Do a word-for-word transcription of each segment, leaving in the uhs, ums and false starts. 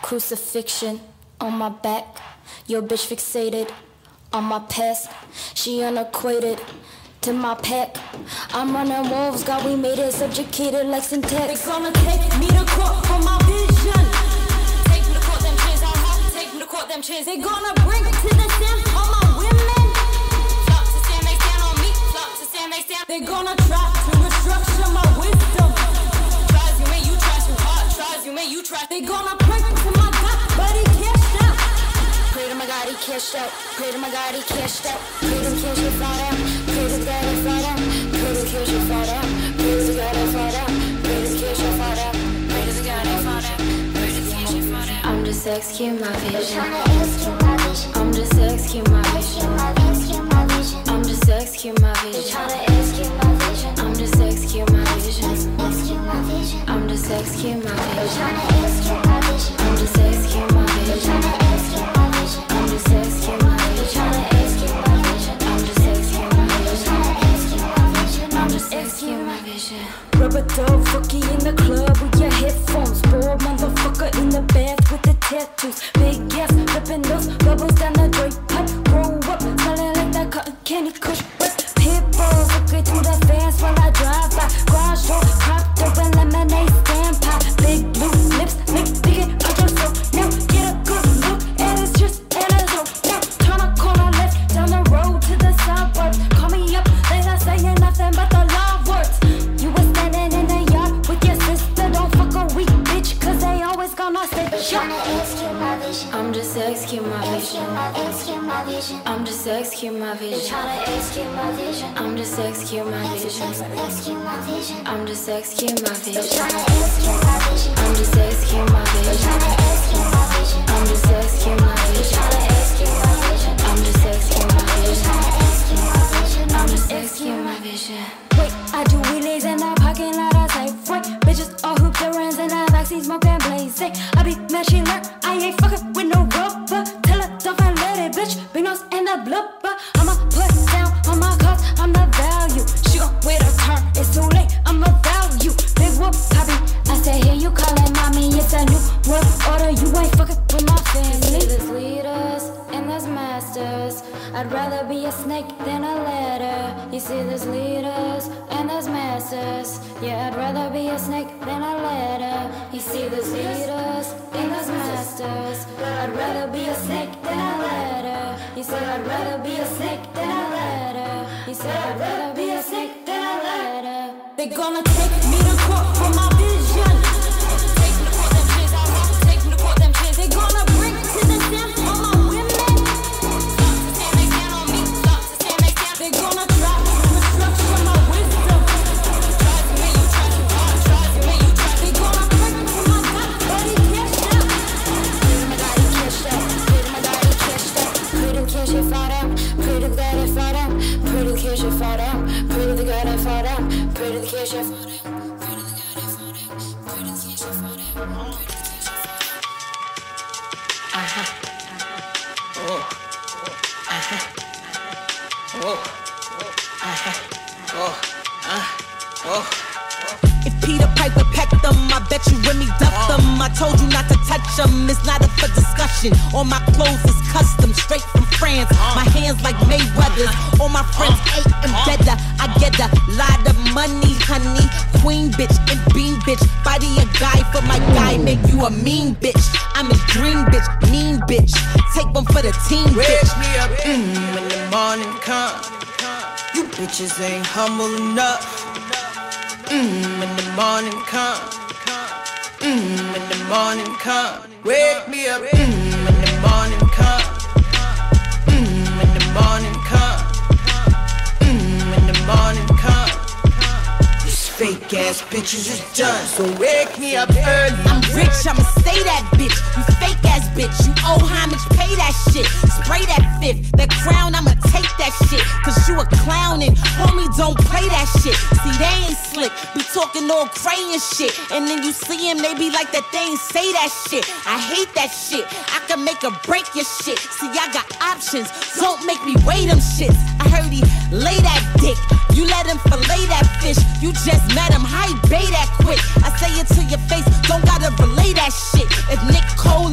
Crucifixion on my back. Your bitch fixated on my past. She unacquainted to my pack. I'm running wolves, God, we made it subjugated like syntax. They gonna take me to court for my vision. Take me to court, them chains on hot. Take me to court, them chains. They gonna bring to the stand all my women. Flop to stand, they stand on me. Flop to stand, they stand. They gonna try to restructure my wisdom. Tries you make you try too hard. Tries you make you try. They gonna pray to my God, but he cashed out. Pray to my God, he cashed out. Pray to my God, he cashed out. Pray to cash it fall down. Pray to God, it fall down. Pray to cash it fall down. Pray to God, it fall down. Pray to cash it fall down. Pray to God, it fall down. Pray to cash it fall down. I'm just executing my vision. I'm just executing my vision. I'm just executing my vision. I'm just executing my vision. I'm just executing my vision. I'm just executing my vision. I'm just executing my vision. I'm just executing my vision. I'm just executing my vision. Rubber dove, rookie in the club with your headphones. Bored motherfucker in the bath with the tattoos. Big ass, flipping those bubbles down the drape pipe. Grow up, smelling like that cotton candy kush. Pit bulls, looking through the fence while I drive by. Garage door, propped open, lemonade stand pop. Big blue lips, make big out your soul. Now get a good look at it's just at a zone. Now turn a corner left down the road to the suburbs. Call me up, they not saying nothing but the love words. You was standing in the yard with your sister. Don't fuck a weak bitch, cause they always gonna say shut. I'm just executing my vision. I'm just executing my vision. I'm just executing my vision. I'm just executing my vision. I'm just executing my vision. I'm just executing my vision. I'm just executing my vision. I'm just executing my vision. Wait, I do wheelies in the parking lot. I say, wait, bitches all hoop their ends in the backseat smoking blazing. I be mad she learn. I ain't fucking with no rubber. Tell her don't find let it, bitch. Big nose and the blubber. I'ma put down on my cause. I'm the value. She gon' wait a turn. It's too late. I'm a value. Big whoop, poppy. I say, here you callin' mommy. It's a new world order. You ain't fucking with my family. You see there's leaders and there's masters. I'd rather be a snake than a ladder. You see there's leaders and there's masters. Yeah, I'd rather be a snake than a ladder. You see there's leaders and there's masters. I'd rather be a snake than a ladder. You said I'd rather be a snake than a ladder. You said I'd rather be a snake than a ladder. They gonna take me to court for my vision. Take me to court, them kids out hot. Take me to court, them kids. They gonna bring to the stand all my women. Flop to stand, they stand on me. Flop to stand, they stand. They gonna try to restructure my wisdom. Try to make you try too hard. Try to make you try. They gonna bring to my God, but he cashed out. Pray to my God, he cashed out. Pray to my God, he cashed out. Pray to cash it fall down. Pray to God, it fall down. Pray to cash it fall down. Pray to the God, it fall down. Pray to the cash it fall down. Pray to the God, it fall down. Pray to the cash it fall down. Pray to the cash it fall down. Uh-huh. Oh. Uh-huh. Oh. Uh-huh. Oh. Uh. Oh. If Peter Piper pecked them, I bet you Remy ducked them. I told you not to touch them, it's not up for discussion. All my clothes is custom, straight from France. My hands like Mayweather's, all my friends ate and better. I get a lot of money, honey. Queen bitch and bean bitch. Body a guy for my guy, make you a mean bitch. I'm a dream bitch, mean bitch. Take one for the team, bitch. Wake me up mm, when the morning comes. You bitches ain't humble enough. Mmm, when the morning come. Mmm, when the morning come. Wake me up. Mmm, when the morning come. Mmm, when the morning come. Mmm, when the morning come. These fake ass bitches is done, so wake me up early. I'm rich, I'ma stay that bitch. You fake ass bitch, you owe homage, pay that shit. Spray that fifth, that crown, I'ma take that shit. Cause you a clown and homie don't play that shit. See, they ain't slick, be talking all cray and shit. And then you see him, they be like that, they ain't say that shit. I hate that shit, I can make or break your shit. See, I got options, don't make me weigh them shits. I heard he lay that dick, you let him fillet that fish. You just met him, how he bay that quick. I say it to your face, don't gotta relay that shit. If Nick Cole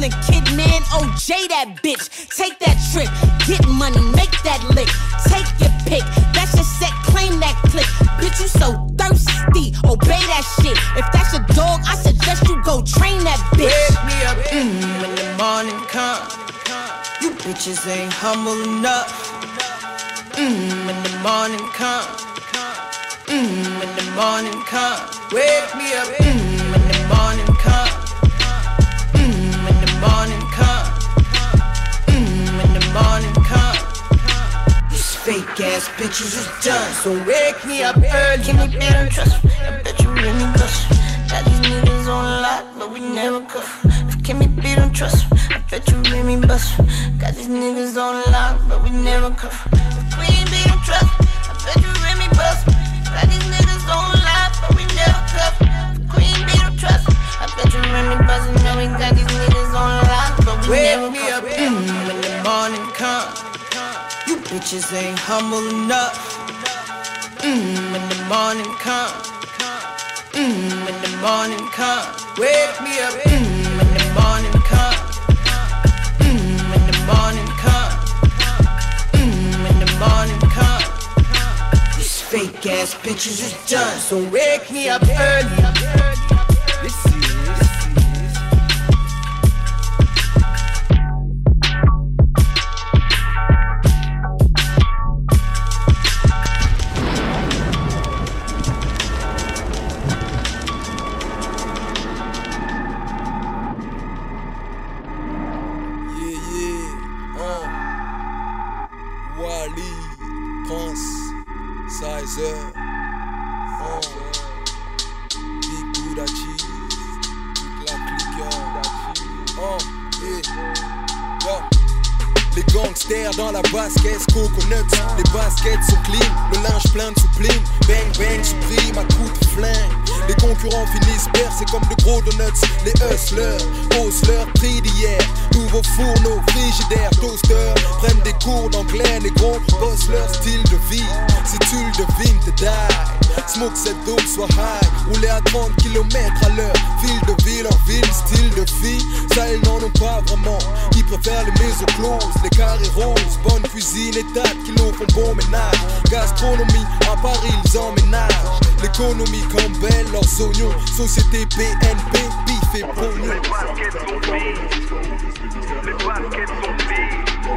rolling, kid man, O J that bitch. Take that trip, get money, make that lick. Take your pick, that's your set, claim that click. Bitch, you so thirsty, obey that shit. If that's your dog, I suggest you go train that bitch. Wake me up mm, when the morning come. You bitches ain't humble enough. Mm, when the morning come. Mm, when the morning come. Wake me up mm, when the morning come. Mm, when the morning come. Mm, when the morning come. These fake ass bitches is done, so wake me up early. Give me better trust me, I bet you really bust. Got these niggas on lock, but we never cuff. If Kimmy B don't trust me, I bet you really bust. Got these niggas on lock, but we never cuff. If Queen B don't trust me, I bet you really bust. Got these niggas on lock, but we never cuff. If Queen B don't trust me, I bet you really bust. And now we got these niggas on lock, but we Wake never me cuff. up mm, when the morning come. You bitches ain't humble enough. Mm, when the morning come. Mm, when the morning come. Wake me up mm, when the morning come. Mm, when the morning come. Mm, when the morning come. These fake ass bitches is done, so wake me up early. This is dans la basket, coconuts. Les baskets sont clean, le linge plein de soupline. Bang bang, supprime à coups de flingue. Les concurrents finissent percés comme de gros donuts. Les hustlers haussent leur prix d'hier. Nouveaux fourneaux, frigidaires, toasters prennent des cours d'anglais, les gros bossent leur style de vie. Si tu le devines, te die. Smoke cette dope, soit high. Rouler à trente kilomètres à l'heure. Fil de ville en ville, style de fille. Ça ils n'en ont pas vraiment. Ils préfèrent les maisons closes, les carrés roses. Bonne cuisine et tas de kilos font bon ménage. Gastronomie, à Paris ils emménagent. L'économie comme belle, leurs oignons. Société B N P, bif et pognon. Les baskets sont clean. Les baskets sont clean.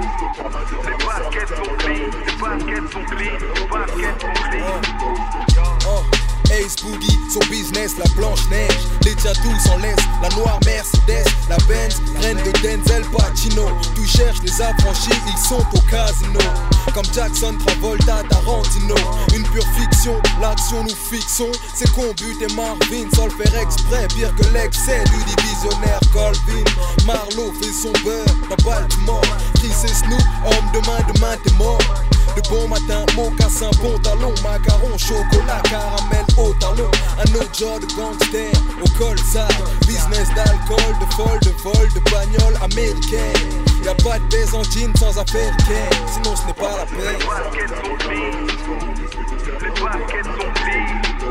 Les baskets sont clean. Les baskets sont clean. Les baskets sont clean. Oh. Ace Boogie, son business, la Blanche-Neige. Les tous en laisse, la noire Mercedes, la Benz, graine de Denzel Pacino. Tu cherches les affranchis, ils sont au casino. Comme Jackson Travolta, Tarantino. Une pure fiction, l'action nous fixons. C'est qu'on but et Marvin sans le faire exprès. Pire que l'excès du divisionnaire Colvin. Marlowe fait son beurre dans Baltimore. Chris et Snoop, homme de main, demain t'es mort. De bon matin, mocassin, pantalon, macaron, chocolat, caramel au talon. Un autre genre de gangster au col sale. Business d'alcool, de folle, de vol, de bagnole américaine. Y'a pas de baise en jean sans affaire ken. Sinon ce n'est pas la peine. Les baskets sont clean. Les baskets sont clean.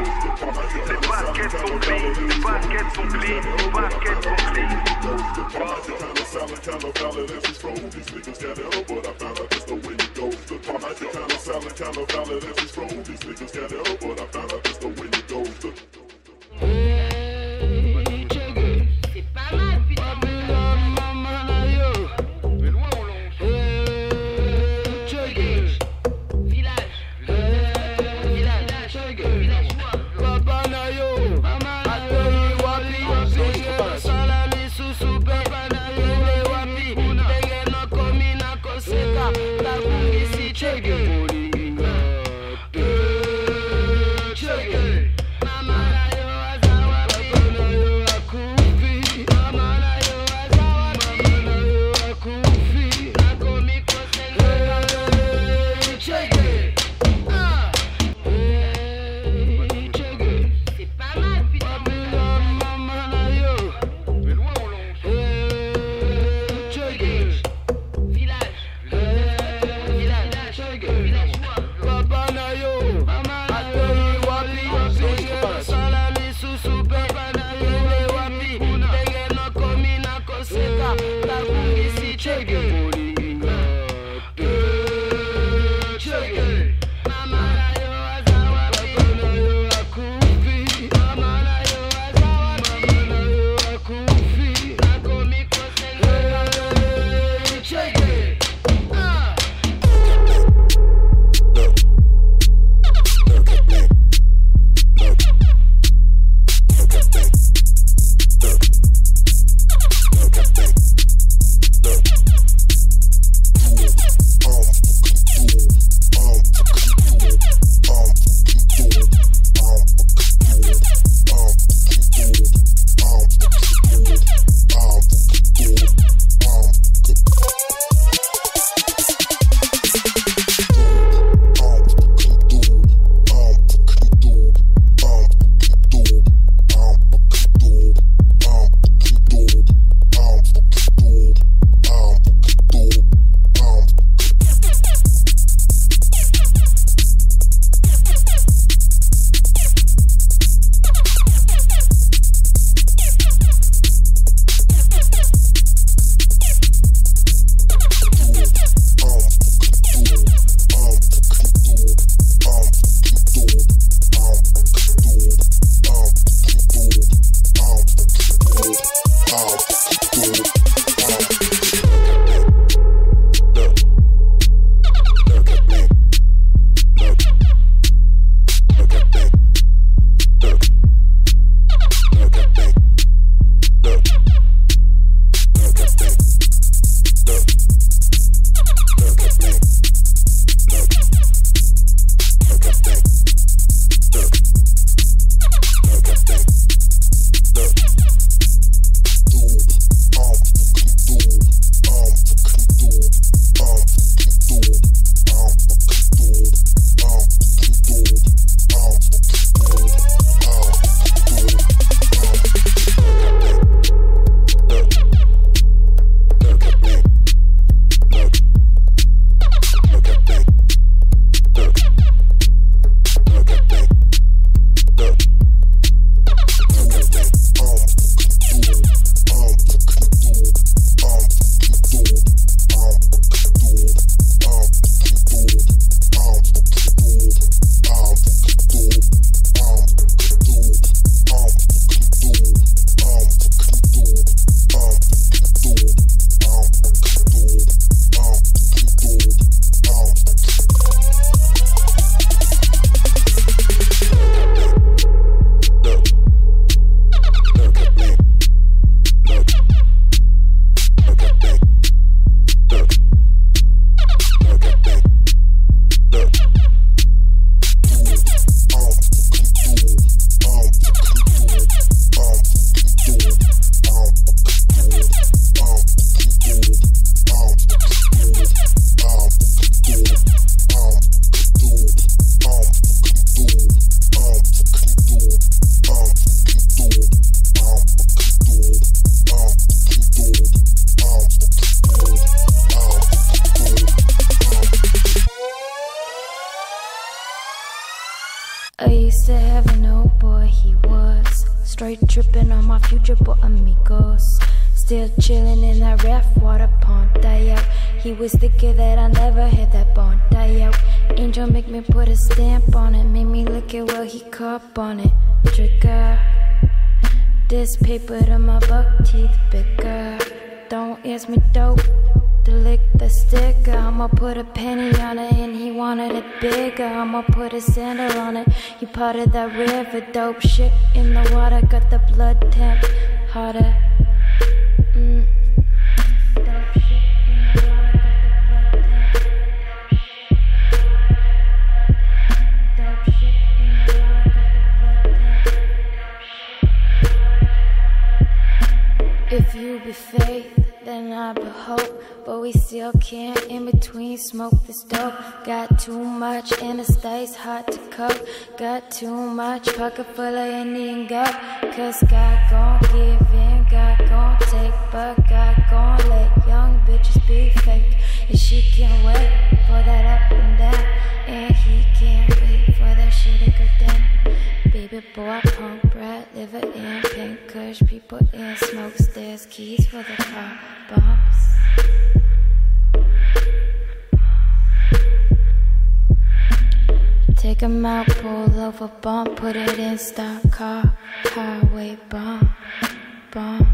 Les baskets sont clean. Les baskets sont clean. Les baskets sont clean. C'est pas mal, putain. Check it. Fonseca, Tarugisi, Chege, Moringa, Chege. Mama na yo azawa, mama na yo akufi, mama na yo azawa, mama na yo akufi, nakomi kosenga, Chege. Ah. I used to have an old boy, he was straight tripping on my future boy amigos. Still chilling in that raft water pond, die out. He was thicker that I never had that bond, die out. Angel make me put a stamp on it, made me look at well he caught on it. Trigger, this paper to my buck teeth bigger. Don't ask me dope to lick the sticker. I'ma put a penny on it and he wanted it bigger. I'ma put a sandal on it, he part of that river. Dope shit in the water, got the blood temp hotter. Mm. Dope shit in the water, got the blood temp. Dope shit in the water, got the blood temp. If you be faith, then I be hope, but we still can't in between smoke this dope. Got too much and it stays hot to cope. Got too much pocket full of Indian goat. Cause God gon' give in, God gon' take, but God gon' let young bitches be fake. And she can't wait for that up and down, and he can't wait for that shit to go down. Baby boy, punk brat, liver in pink kush, people in smoke stairs. keys for the car bumps. Take 'em out, pull over, bump, put it in stock car, highway bump, bump.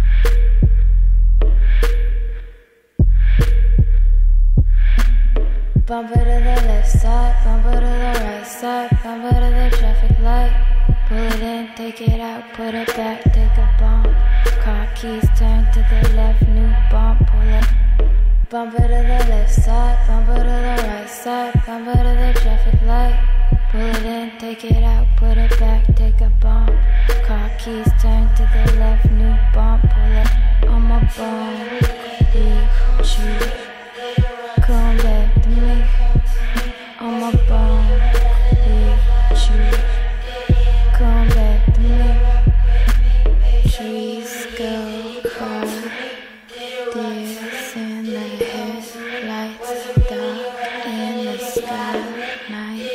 Bump it to the left side, bump it to the right side, bump it to the traffic light. Pull it in, take it out, put it back, take a bump. Car keys turn to the left, new bump, pull it. Bump it to the left side, bump it to the right side, bump it to the traffic light. Pull it in, take it out, put it back, take a bump. Car keys turn to the left, new bump, pull it. I'm a bump, leave, shoot. Come back to me. I'm a bump, leave, shoot. Come back to me. Trees go by, deers in the headlights, dark in the sky, night.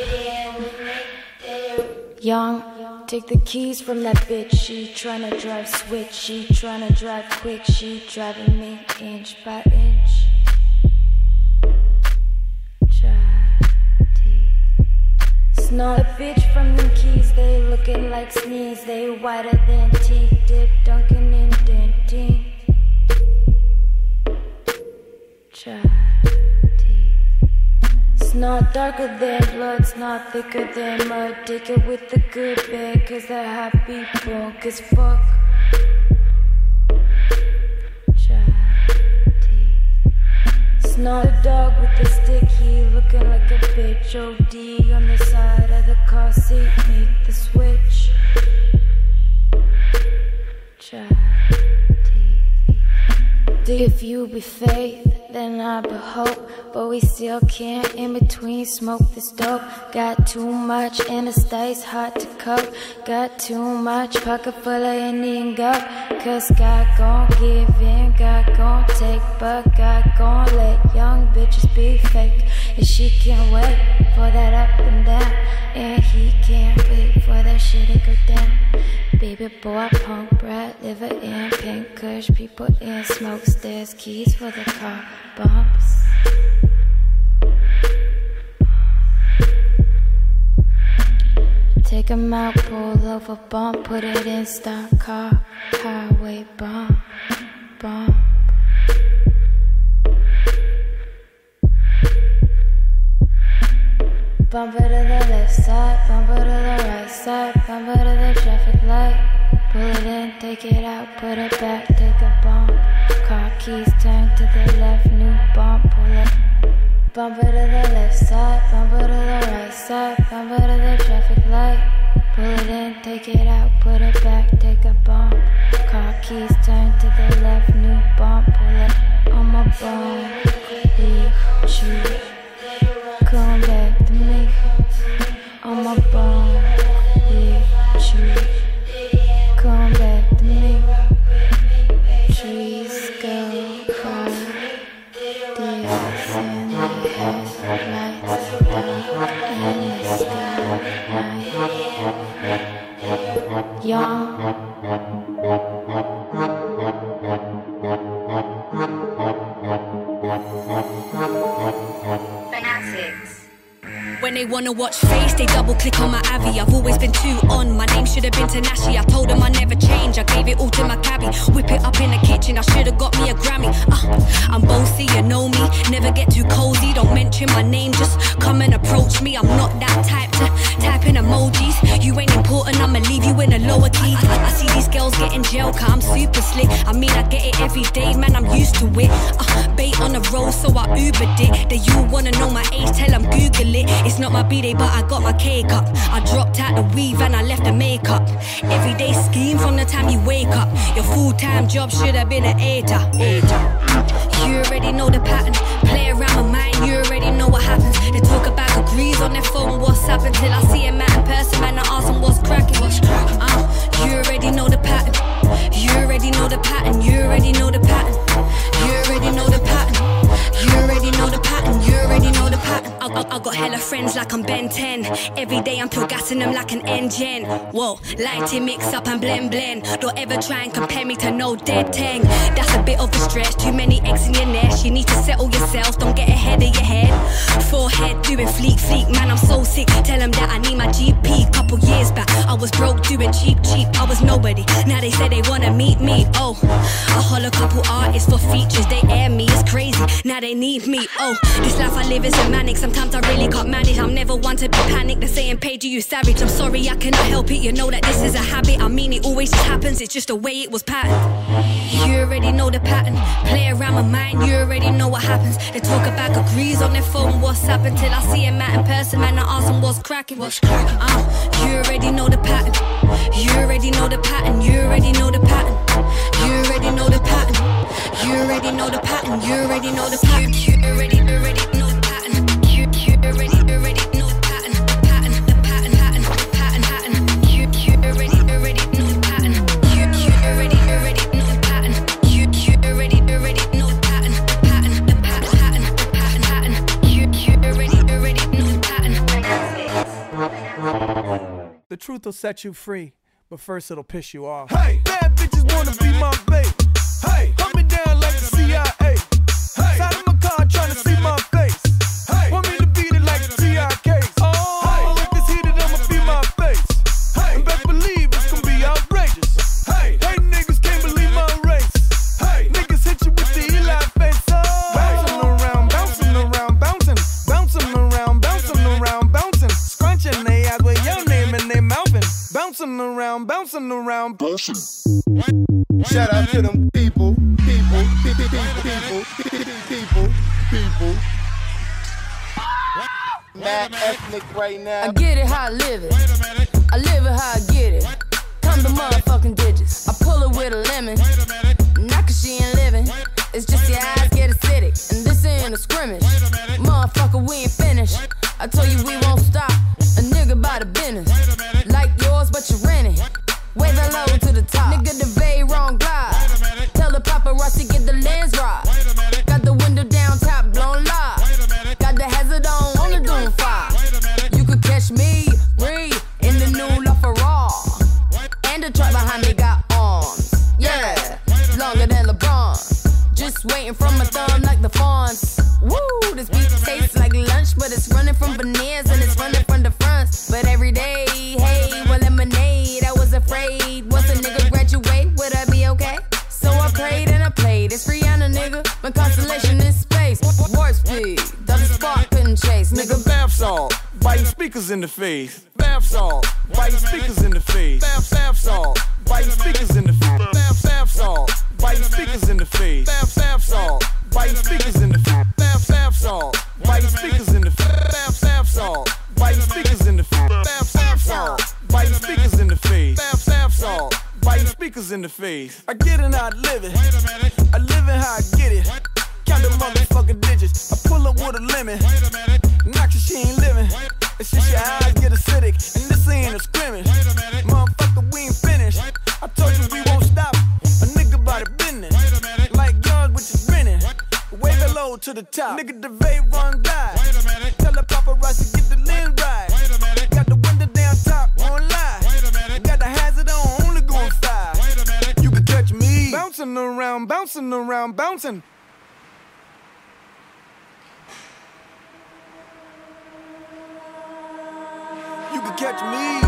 Young, take the keys from that bitch. She tryna drive switch, she tryna drive quick, she driving me inch by inch. Snort a bitch from them keys, they looking like sneeze, they whiter than teeth, dip dunking in dentine. Try teeth. Snort darker than blood, snort thicker than mud, take it with the good bad, cause they're happy broke as fuck. Try teeth. Snort a dog with a stick, he looking like a bitch. O D on the side of the car seat, make the switch. Try if you be faith, then I be hope. But we still can't in between smoke this dope. Got too much interstates, hard to cope. Got too much pocket full of Indian goat. Cause God gon' give in, God gon' take. But God gon' let young bitches be fake. And she can't wait for that up and down. And he can't wait for that shit to go down. Baby boy, punk brat, liver in pink kush, people in smoke stairs, keys for the car bumps. Take 'em out, pull over, bump, put it in stock car, highway bump, bump. Bump it to the left side, bump it to the right side, bump it to the traffic light. Pull it in, take it out, put it back, take a bump. Car keys turn to the left, new bump, pull it. Bump it to the left side, bump it to the right side, bump it to the traffic light. Pull it in, take it out, put it back, take a bump. Car keys turn to the left, new bump, pull it. I'm a bump, leave, shoot. Come back to me. I'm a bum, leave, shoot. Come back to me. Trees go by, deers in the headlights, dark in the sky, night. Young. When they wanna watch face, they double click on my Avi. I've always been too on, my name should have been Tanashi. I told them I never change, I gave it all to my cabbie. Whip it up in the kitchen, I should have got me a Grammy. uh, I'm bossy, you know me, never get too cozy. Don't mention my name, just come and approach me. I'm not that type to type in emojis. You ain't important, I'ma leave you in a lower key. I, I see these girls getting gel, cause I'm super slick. I mean I get it every day, man, I'm used to it. uh, Bait on the road, so I Ubered it. That you wanna know my age, tell them Google it. It's not my B-day, but I got my cake up. I dropped out the weave and I left the makeup. Everyday scheme from the time you wake up. Your full-time job should have been an eighter. You already know the pattern. Play around my mind, you already know what happens. They talk about degrees on their phone, WhatsApp, until I see a man in person, man, I ask them what's cracking. Uh, you already know the pattern. You already know the pattern. You already know the pattern. You already know the pattern. You already know the pattern. You already know the pattern. I, I, I got hella friends like like I'm Ben ten. Every day I'm pure gassing them like an engine. Whoa, lighting mix up and blend blend. Don't ever try and compare me to no dead tang. That's a bit of a stretch, too many eggs in your nest. You need to settle yourself, don't get ahead of your head. Forehead doing fleek fleek, man I'm so sick. Tell them that I need my G P. Couple years back, I was broke doing cheap cheap. I was nobody, now they say they wanna meet me. Oh, I holler couple artists for features. They air me, it's crazy, now they need me. Oh, this life I live is a manic. Sometimes I really can't manage. I'm never one to be panicked. They're saying, Paige, you savage. I'm sorry, I cannot help it. You know that this is a habit. I mean, it always just happens. It's just the way it was patterned. You already know the pattern. Play around my mind, you already know what happens. They talk about agrees on their phone, WhatsApp, until I see him out in person. Man, I ask them what's cracking. What's cracking? Uh, you already know the pattern. You already know the pattern. You already know the pattern. You already know the pattern. You already know the pattern. You already know the pattern. You already, already know the pattern. You, you already, already know the pattern. Pattern, the pattern, pattern, pattern, pattern. You, you already, already know the pattern. You, you already, already know the pattern. You, you already, already know the pattern. Pattern, the pattern, pattern, pattern, pattern. You, you already, already know the pattern. The truth will set you free, but first it'll piss you off. Hey, bad bitches wanna be my babe. Hey, hunt me down like the C I A. Hey, side of my car trying to see my face. Hey, want me to beat it like the T I Ks. Oh, hey, if it's heated, I'ma be my face. Hey, and best believe it's gonna be outrageous. Hey, hey, niggas can't believe my race. Hey, niggas hit you with the Eli face. Oh, bouncing around, bouncing around, bouncing, bouncing around, bouncing around, bouncing, scrunching they eyes with your name and they mouthing, bouncing around, bouncing around, bouncing. Shout out to them people, people, people, people, people, people, people. Mad ethnic right now. I get it how I live it. I live it how I get it. Come the motherfucking digits. I pull it with a lemon. Not cause she ain't living. It's just your eyes get acidic. And this ain't a scrimmage. Motherfucker, we ain't finished. I told you we won't stop. A nigga by the business. Like yours, but you rent it. Way the low to the top. Nigga, the very wrong glide. Tell the paparazzi get the lens right. Got the window down, top blown live. Got the hazard on, only doing five. You could catch me, breathe, in the new LaFerrari. And the truck behind me got arms. Yeah, longer than LeBron. Just waiting from my thumb like the fawns. Woo, this beat tastes like lunch, but it's running from veneers and it's running from the fronts. But every day, hey, well, lemonade, I was afraid. Once a nigga graduate, would I be okay? So I prayed and I played. It's Rihanna, nigga. My constellation is space. Warp speed, the spark couldn't chase. Nigga, bath salt, biting speakers in the face. Bath salt, biting speakers in the face. Bath, bath salt, biting speakers in the face. Bath, bath salt, biting speakers in the face. Bath, bath salt, biting speakers in the face. Bath, bath salt, biting speakers in the face. Bath, bath salt, biting speakers in the face. Bath, bath salt, biting speakers in the face. Bath, bath salt, biting speakers in the face. I get it how I live it. I live it how I get it. Count the motherfucking digits. I pull up with a lemon. Not cause she ain't living. It's just your eyes get acidic. And this ain't a scrimmage. Motherfucker, we ain't finished. I told you we won't stop. A nigga by the business. Like yours, which is grinning. Wave it low to the top. Nigga, the vape run die. Tell the paparazzi get the lens right. Got the window down top, on live. Got the hazard on, only going five. You can catch me bouncing around, bouncing around, bouncing. You can catch me.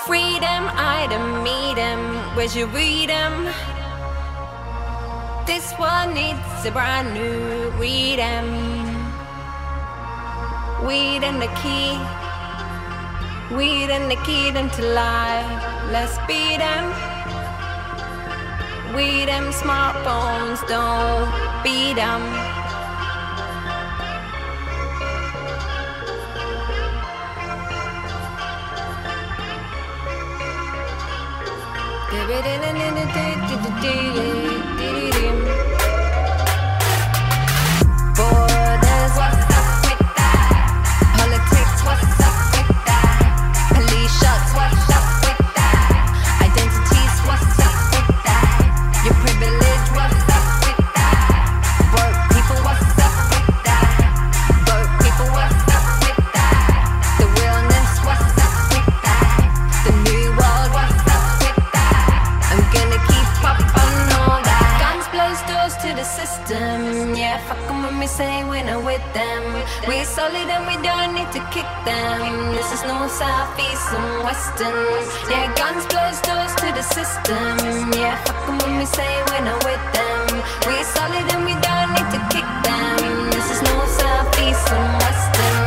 freedom, I don't meet him. Where's your freedom? This one needs a brand new freedom. Weed and the key, weed and the key into life. Let's beat them. We them smartphones, don't beat them. Borders, what's up with that? Politics, what's up with that? Police shots, what's up with that? Identities, what's up with that? Your privilege, what's up with that? Broke people, what's up with that? Broke people, what's up with that? The realness, what's up with that? The new world, what's up with that? I'm gonna keep up on all that. Guns blows doors to the system. Yeah, fuck 'em when we say we're not with them. We're solid and we don't need to kick them. This is north, south, east and western. Yeah, guns blows doors to the system. Yeah, fuck 'em when we say we're not with them. We're solid and we don't need to kick them. This is north, south, east and western.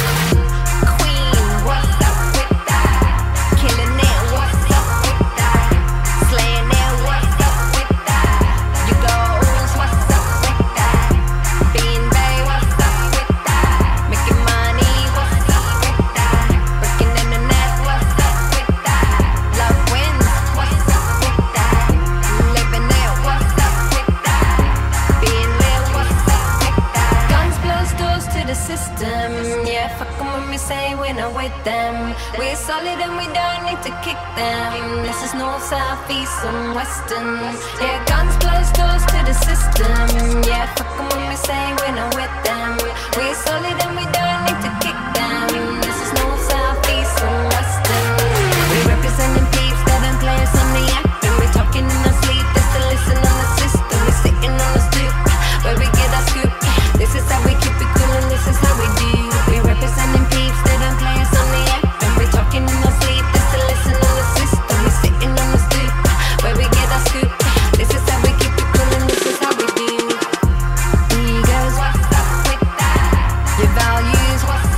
Queen, what's up with that? Killing it, what's up with that? Slaying it, what's up with that? You goals, what's up with that? Being Bay, what's up with that? Making money, what's up with that? Breaking in the net, what's up with that? Love wins, what's up with that? Living it, what's up with that? Being real, what's up with that? Guns blows doors to the system. Yeah, fuck 'em when we say we're not with them. We're solid and we don't need to kick them. This is north, south, east and western. Yeah, guns blows doors to the system. Yeah, fuck 'em when we say we're not with them. We're solid and we don't need to kick them. This is north, south, east and western. We representing peeps that don't play us on the act. And we talking in our sleep just to listen on the system. We sitting on the stoop where we get our scoop. This is how we keep it cool and this is how we do. We representing peeps that don't play us on the act. And we talking in our sleep just to listen on the system. We sitting on the stoop where we get our scoop. This is how we keep it cool and this is how we do. Egos, what's up with that? Your values, what's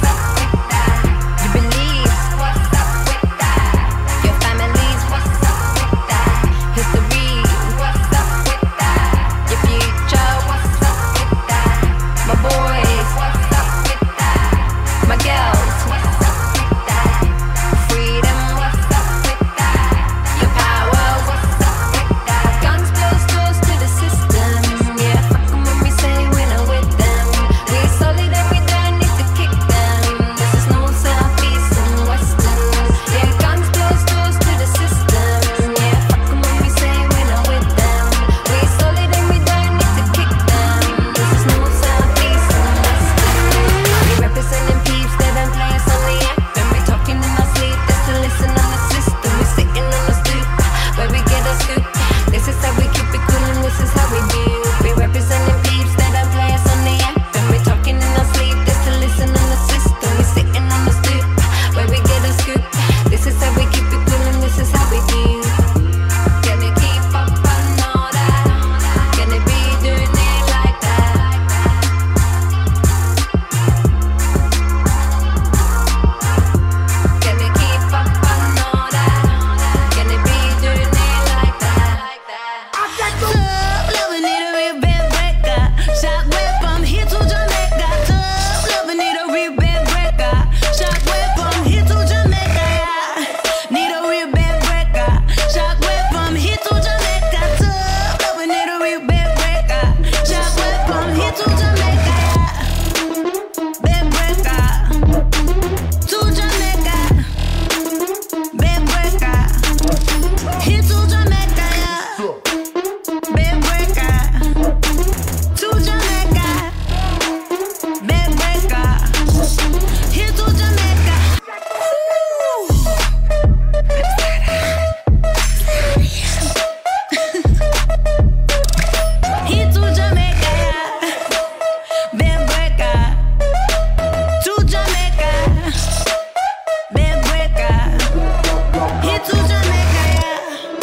Here to Jamaica, yeah.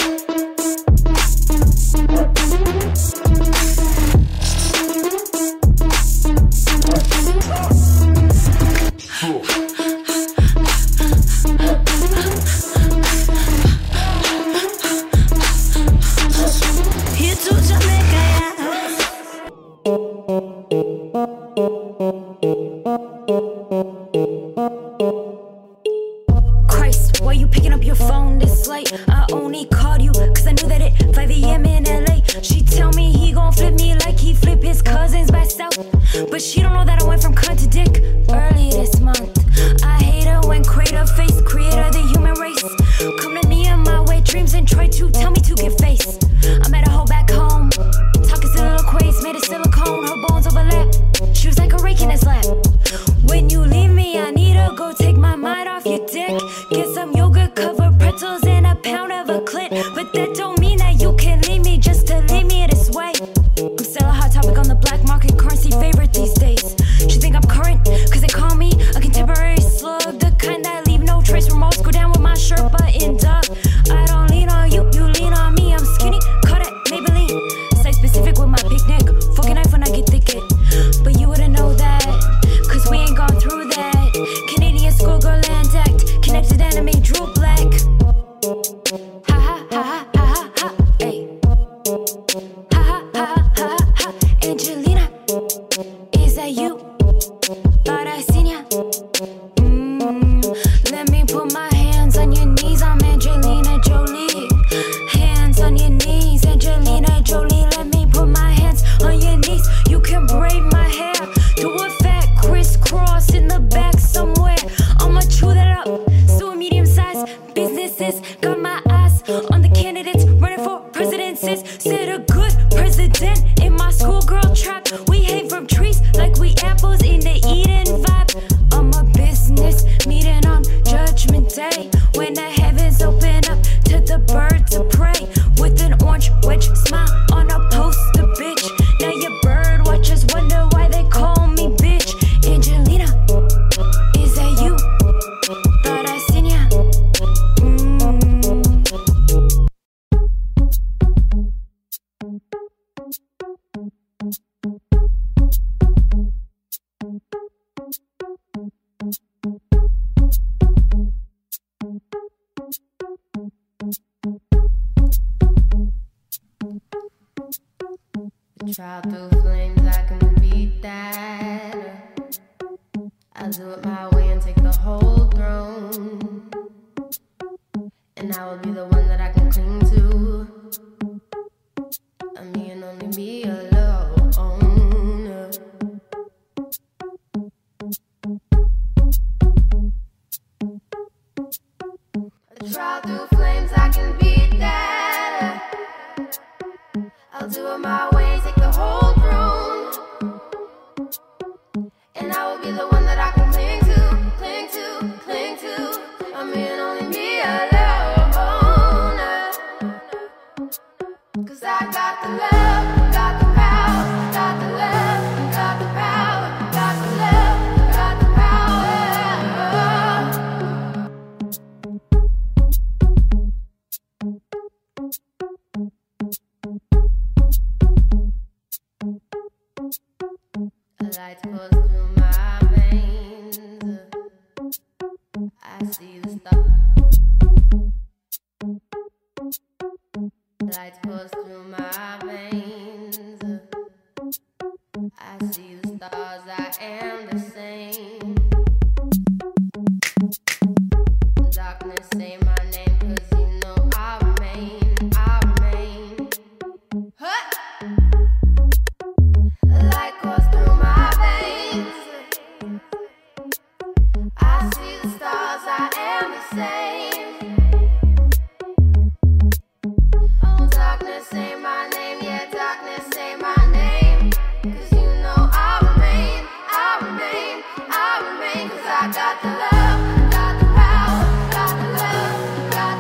Here to Jamaica, Christ, why you picking up your phone this late? I only called you cause I knew that at five a.m. in L A she tell me he gon' flip me like he flip his cousins back south. But she don't know that I went from cunt to dick early this month. I hate her when creator face, creator the human race. Come to me in my wet dreams and try to tell me to get face. I met a hoe back home, talking soliloquies, made of silicone, her bones overlap. She was like a rake in his lap. When you leave me, I need to go take my mind off your dick. Get some yogurt covered pretzels and a pound of a clit. But that don't mean that you can leave me just to leave me this way. I'm still a hot topic on the black market, currency favorite these days. She think I'm current, cause they call me a contemporary slug. The kind that leave no trace remorse, go down with my shirt buttoned up. I don't lean on you, you lean on me. I'm skinny, cut at Maybelline. Stay specific with my picnic, fucking knife when I get thick it. But you wouldn't know that, cause we ain't gone through that. Canadian schoolgirl land act, connected anime, Drew Black. Ha ha ha ha ha ha ha, ayy. Ha ha ha ha ha ha, Angelina, is that you? Thought I seen ya. Mm, let me put my hands on your knees, I'm Angelina Jolie. Hands on your knees, Angelina Jolie. Let me put my hands on your knees. You can braid my hair, do a fat crisscross in the back somewhere. I'ma chew that up, so medium-sized businesses. Got my eyes on the candidates running for presidencies. Said a good president in my schoolgirl trap. We hang from trees like we apples in the Eden vibe. I'm a business meeting on Judgment Day, when the heavens open up to the birds of prey. With an orange wedge smile on a poster, bitch. Now your bird watchers wonder why they call me bitch. Angelina, is that you? Thought I seen ya. Mm. Trial through flames, I can beat that. I'll do it my way and take the whole throne. And I will be the one that I can cling to. Me and only me alone. Trial through flames, I can beat that. I'll do it my way and take the whole throne. And I will be the one that I can cling to, cling to, cling to. I mean, only me alone. Cause I got the love, got the power, got the love, got the power, got the love, got the light goes through my veins. I see the stuff. Light goes through my veins. I see the stars. I am the same. Darkness, say my name, 'cause you know I remain. I remain. Huh? Light goes through my veins. I see the stars, I am the same. Oh, darkness, say my name, yeah, darkness, say my name. 'Cause you know I remain, I remain, I remain. 'Cause I got the love, got the power, got the love, got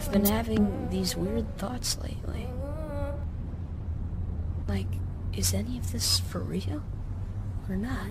I've been having these weird thoughts lately. Like, is any of this for real? Or not?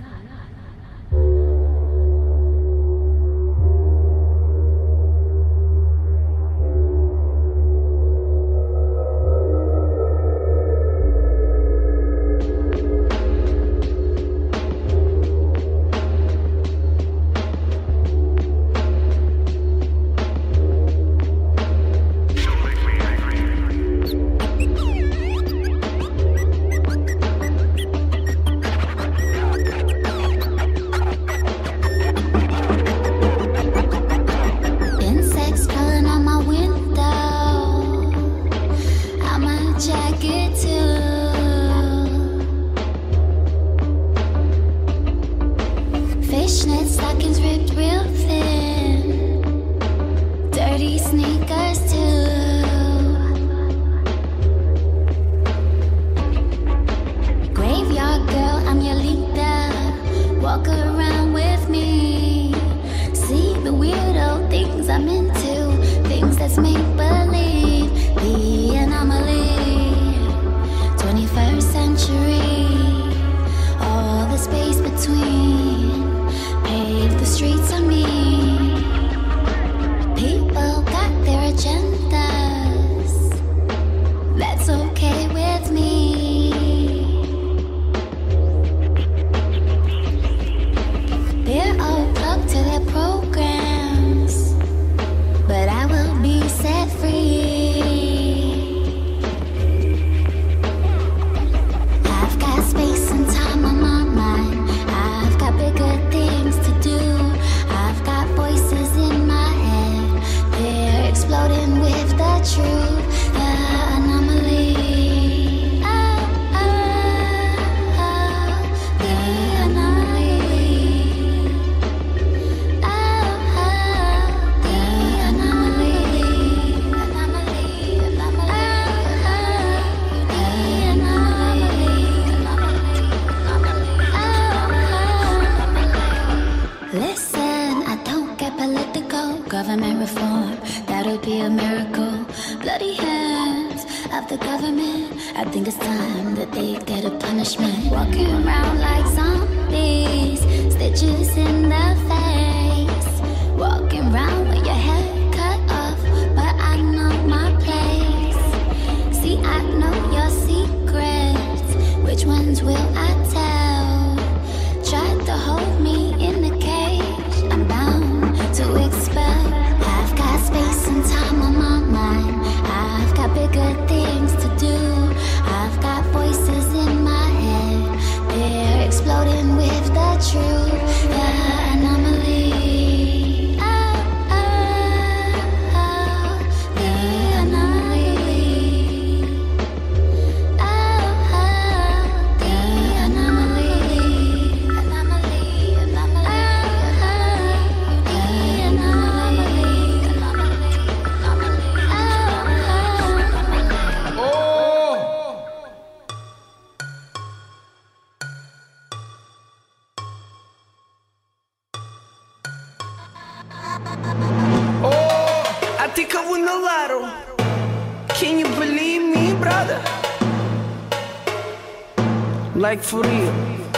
Like for real.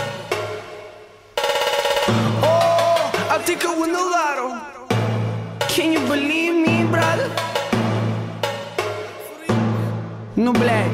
Oh, I think I win the lotto. Can you believe me, brother? No black.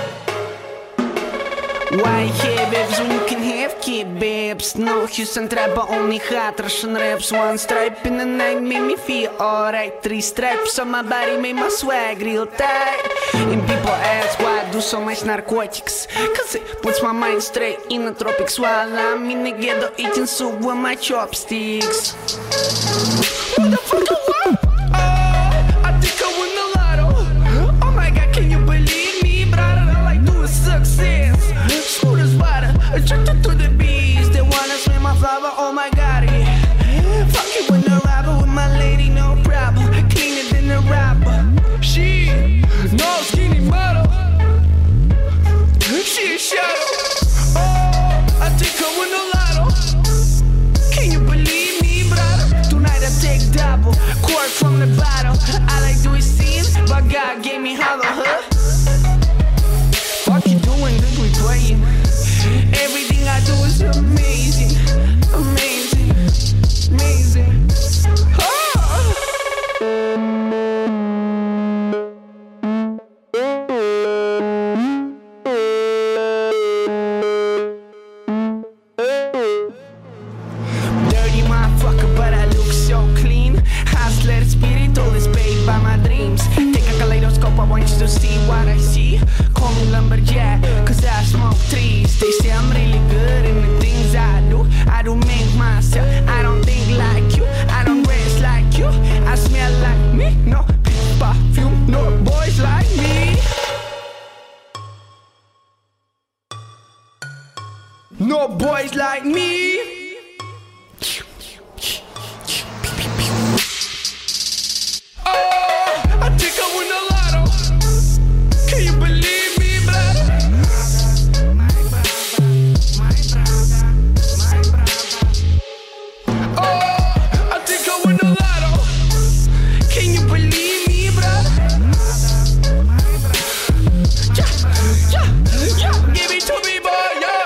White hair babes when you can have kid babes. No Houston trap but only hot Russian raps. One stripe in the night made me feel alright. Three stripes on my body made my swag real tight. And people ask why I do so much narcotics. Cause it puts my mind straight in the tropics while I'm in the ghetto eating soup with my chopsticks. What the fuck you want? Oh, I think I win the lotto. Oh my god, can you believe me, brother? All I do is success. Smooth as butter, attracted to the bees. They wanna smell my flower, oh my god, yeah. Fuck it when I rapper with my lady, no problem. Cleaner than a rapper. She no skinny model. She a shadow. Oh, I think I win the lotto. Can you believe me, brother? Tonight I No boys like me. Oh, I think I won the lotto. Can you believe me, brother? Oh, I think I won the lotto. Can you believe me, brother? Yeah, yeah, yeah. Give it to me, boy, yeah.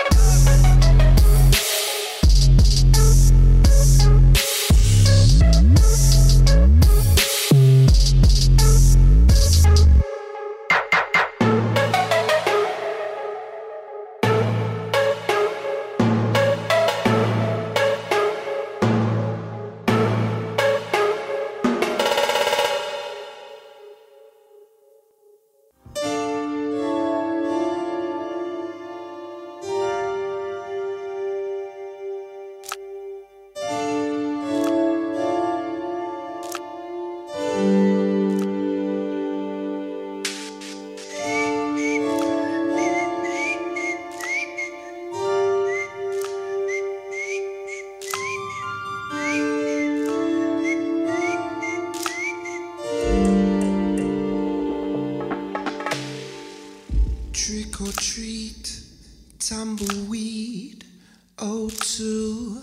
Trick or treat, tumbleweed, O two,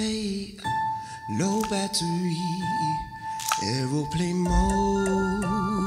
suffocate, low battery, aeroplane mode.